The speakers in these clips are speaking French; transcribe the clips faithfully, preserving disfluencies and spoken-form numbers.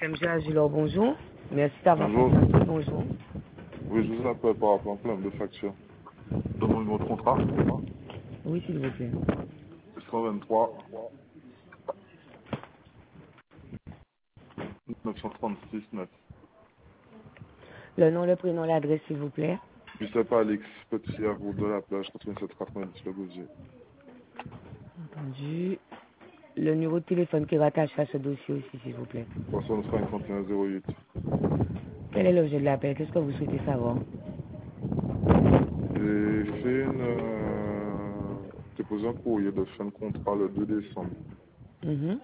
M G Agilor, bonjour. Merci d'avoir Bonjour. contacté, bonjour. Oui, je vous appelle par rapport à un problème de facture. De mon numéro de contrat, Oui, s'il vous plaît. cent vingt-trois neuf cent trente-six neuf. Le nom, le prénom, l'adresse, s'il vous plaît. Giuseppe Alix, Petit à route de la plage, quatre-vingt-sept quatre-vingt-dix Le Gosier. Entendu. Le numéro de téléphone qui est rattaché à ce dossier aussi, s'il vous plaît. soixante cinquante et un zéro huit. Quel est l'objet de l'appel? Qu'est-ce que vous souhaitez savoir? J'ai fait une... Euh, déposé un courrier de fin de contrat le deux décembre. Mhm.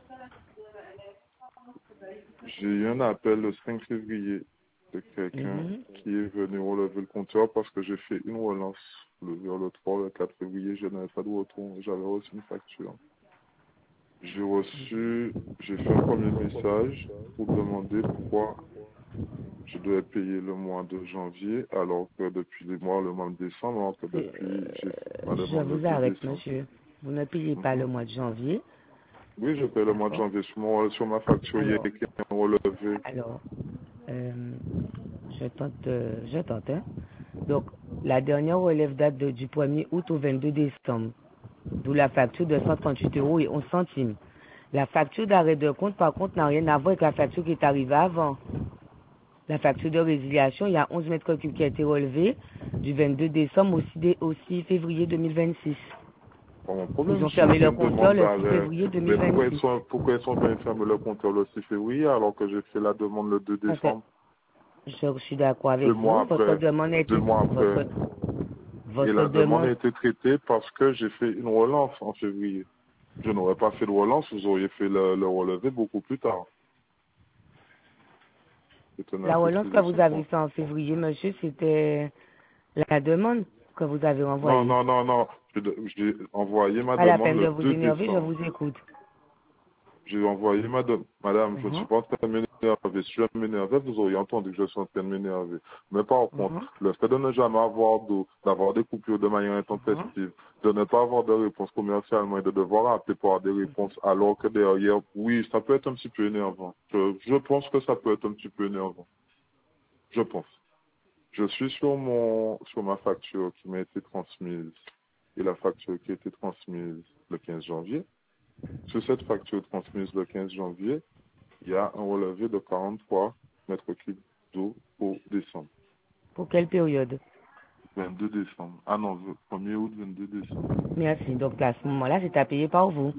J'ai eu un appel le cinq février de quelqu'un Mhm. qui est venu relever le compteur parce que j'ai fait une relance le, vers le trois, le quatre février. Je n'avais pas de retour. J'avais reçu une facture. J'ai reçu, j'ai fait un premier message pour demander pourquoi je devais payer le mois de janvier alors que depuis les mois, le mois de décembre, alors que Euh, depuis, j'ai fait ma je demande le vous deux arrête, décembre. monsieur. Vous ne payez pas le Mhm. mois de janvier. Oui, je paye le mois de D'accord. janvier. Sur, mon- sur ma facture, il y a Alors, écrit un relevé. alors, euh, je tente, euh, je tente, hein. Donc, la dernière relève date de- du premier août au vingt-deux décembre, d'où la facture de cent trente-huit euros et onze centimes. La facture d'arrêt de compte, par contre, n'a rien à voir avec la facture qui est arrivée avant. La facture de résiliation, il y a onze mètres cubes qui a été relevée du vingt-deux décembre au six, dé- au six février deux mille vingt-six. Bon, mon Ils problème, ont j'ai fermé fait le une compteur demande le six d'arrêt. février Mais pourquoi ils deux mille vingt-six. sont, pourquoi ils sont venus fermer le compteur le six février alors que j'ai fait la demande le deux En fait, décembre, je suis d'accord avec deux mois vous. Votre après, demande a deux été, mois après. votre, Et votre la demande a demande, été traitée parce que j'ai fait une relance en février. Je n'aurais pas fait de relance, vous auriez fait le, le relevé beaucoup plus tard. Je tenais à la relance que préciser ce vous avez point. fait en février, monsieur, c'était la demande que vous avez Non, envoyée. non, non, non. Je- J'ai envoyé ma Pas la demande peine de le vous deux énerver, je décembre. vous écoute. J'ai envoyé ma demande. Madame, je ne suis Mhm, pas en train de m'énerver. Si je m'énervais, vous auriez entendu que je suis en train de m'énerver. Mais par contre, mhm, le fait de ne jamais avoir d'eau, d'avoir des coupures de manière mhm. intempestive, de ne pas avoir de réponse commercialement et de devoir appeler pour avoir des réponses alors que derrière, oui, ça peut être un petit peu énervant. Je, je pense que ça peut être un petit peu énervant. Je pense. Je suis sur mon, sur ma facture qui m'a été transmise et la facture qui a été transmise le quinze janvier. Sur cette facture transmise le quinze janvier, il y a un relevé de quarante-trois mètres cubes d'eau pour décembre. Pour quelle période? vingt-deux décembre. Ah non, premier août, vingt-deux décembre. Merci. Donc, à ce moment-là, c'est à payer par vous.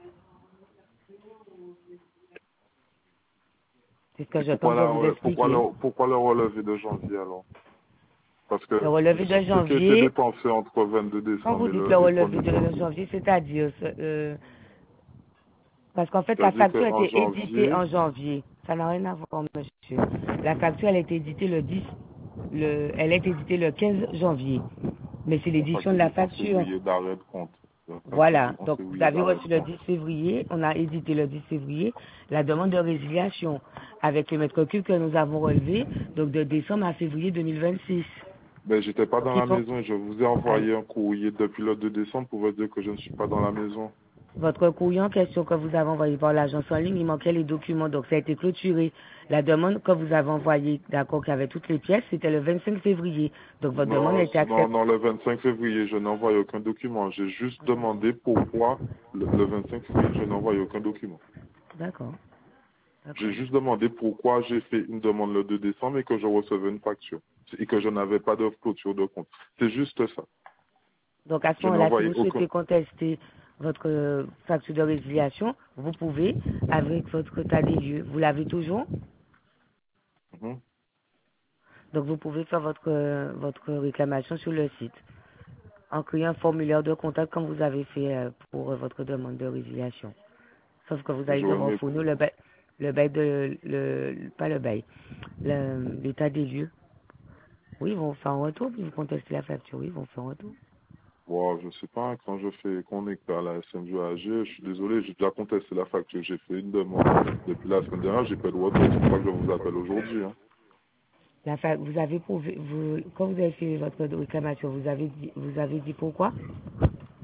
C'est ce que Et je pourquoi, tente de vous la, pourquoi, expliquer. le, pourquoi le relevé de janvier alors? Parce Le que relevé de ce qui a été janvier, dépensé entre vingt-deux quand vous décembre et dites le le et relevé premier de janvier, janvier, c'est-à-dire, euh, parce qu'en fait, la c'est-à-dire facture a qu'en été éditée janvier, en janvier. Ça n'a rien à voir, monsieur. La facture, elle a été éditée le dix, le, elle a été éditée le quinze janvier. Mais c'est la l'édition de facture la dit en facture. février d'arrêt de compte. La facture dit Voilà. en Donc, vous février avez d'arrêt de reçu le compte. dix février, on a édité le dix février, la demande de résiliation avec les mètres cubes que nous avons relevés, donc de décembre à février deux mille vingt-six. Ben, j'étais pas Donc, dans il la faut, maison et je vous ai alors, envoyé un courrier depuis le deux décembre pour vous dire que je ne suis pas dans la maison. votre courrier en question que vous avez envoyé par l'agence en ligne, il manquait les documents, donc ça a été clôturé. La demande que vous avez envoyée, d'accord, qui avait toutes les pièces, c'était le vingt-cinq février. Donc votre demande a Non, été non, acceptée. non, le vingt-cinq février, je n'ai envoyé aucun document. J'ai juste demandé pourquoi le, le vingt-cinq février, je n'ai envoyé aucun document. D'accord, J'ai d'accord. juste demandé pourquoi j'ai fait une demande le deux décembre et que je recevais une facture et que je n'avais pas de clôture de compte. C'est juste ça. Donc à ce Je n'ai moment-là, si envoyé vous aucun. souhaitez contester votre euh, facture de résiliation, vous pouvez avec votre état des lieux. Vous l'avez toujours? Mhm. Donc vous pouvez faire votre, euh, votre réclamation sur le site en créant un formulaire de contact comme vous avez fait euh, pour euh, votre demande de résiliation. Sauf que vous allez J'aurais devoir aimé. fournir le bail, le bail de, le, pas le bail, le- l'état des lieux. Oui, ils vont faire un retour, puis vous contestez la facture, oui, ils vont faire un retour. Bon, je sais pas, quand je fais, quand on est à la S M G A G, je suis désolé, j'ai déjà contesté la facture, j'ai fait une demande depuis la semaine dernière, j'ai pas de retour, c'est pour ça que je vous appelle aujourd'hui, hein. La fa- vous avez prouvé, vous, quand vous avez fait votre réclamation, vous avez dit, vous avez dit pourquoi?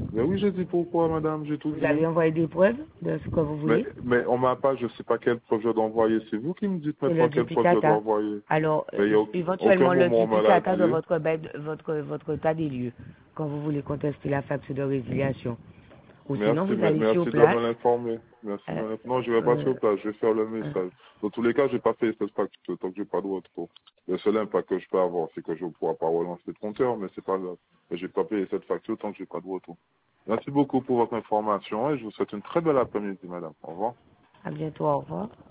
Mais oui, j'ai dit pourquoi, madame, j'ai tout Vous dit. avez envoyé des preuves de ce que vous voulez? Mais, mais on m'a pas, je sais pas quelle preuve je dois envoyer. C'est vous qui me dites C'est maintenant le quelle preuve je dois duplicata. envoyer. Alors, Mais il y a aucun, aucun éventuellement, le moment on me l'a duplicata de dit. votre, bed- votre, votre état des lieux, quand vous voulez contester la facture de résiliation. Ou sinon, Merci, vous me- allez sur merci de place. me l'informer. Merci de Euh, me l'informer. Non, je vais pas euh, sur place, je vais faire le euh, message. Dans tous les cas, j'ai pas fait cette facture tant que j'ai pas de retour. Le seul impact que je peux avoir, c'est que je ne pourrai pas relancer le compteur, mais c'est pas grave. Mais j'ai pas payé cette facture tant que j'ai pas de retour. Merci beaucoup pour votre information et je vous souhaite une très belle après-midi, madame. Au revoir. à bientôt, au revoir.